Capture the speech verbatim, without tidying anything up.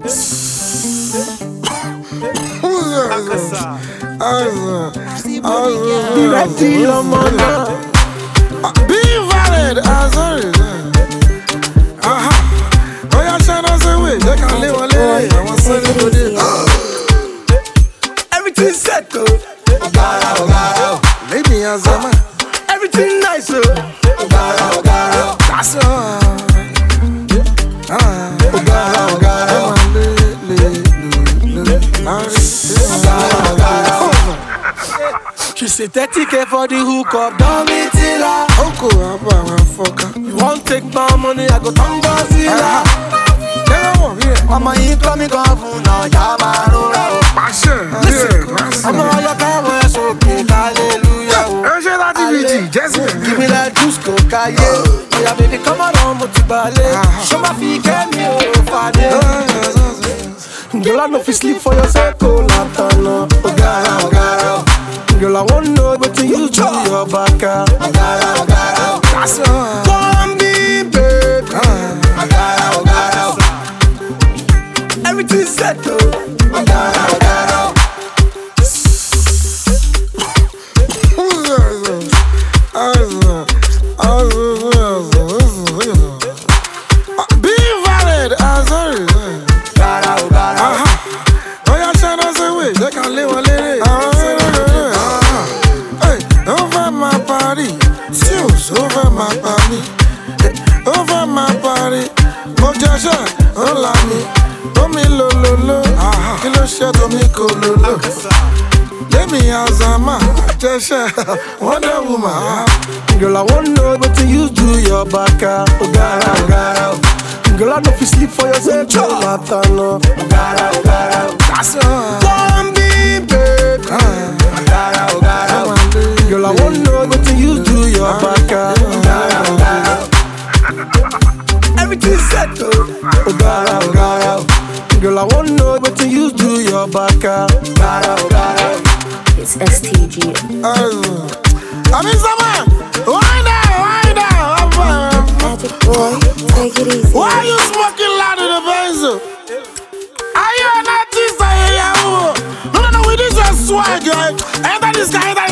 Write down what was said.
Be ready, Lamana. Be valid, I'm sorry. Aha. Oh, yeah, shine us away. They can't live on it. I want to do this. Everything set, though. Ogara, Ogara. Lady Azama. Everything nice, though. Ogara, Ogara. That's all. Ah, Ogara, Ogara. She say thirty K for the hookup, don't be tilla. Oko, Abba, my fucker. You won't take my money, I go to Godzilla. Mama, you call me governor, now Yamarura. Passion, listen, I'm all your power, so big, hallelujah. Give me that juice, coca, yeah. Yeah, baby, come on, Motibale. Show my feet, get me over there. Girl, I know if you sleep for yourself, oh, Latano. Ogara, Ogara. Girl, I wanna know what to use to your back. Ogara, Ogara. That's all. Come be, babe. Ogara, Ogara. Everything's set, though. Ogara, Ogara. Be valid, I'm sorry. Ogara, Ogara. Oh, yeah, shine us away. They can't live on it. Over my body, seals over my body, over my body. Oh, Jasha, oh, Lami, oh, me lo lo lo, kilo shit, oh, me ko lo lo. Let me Azama, Jasha, Wonder Woman. Girl, I wanna know what to use to your back. Ogara, Ogara. Girl, I know if you sleep for yourself, oh, Latano. Ogara, Ogara. That's all. Come be, babe. Ogara, Ogara. Girl, I wanna know what to use to your back. Ogara, Ogara. Everything's set, though. Ogara, Ogara. Girl, I wanna know what to use to your back. Ogara, Ogara. It's S T G. I mean, someone, wind down, wind down. Magic boy, take it easy. Why are you smoking loud in the benzo? Are you an artist? Are you a No, no, no, we need your swag, guy. Enter this guy, enter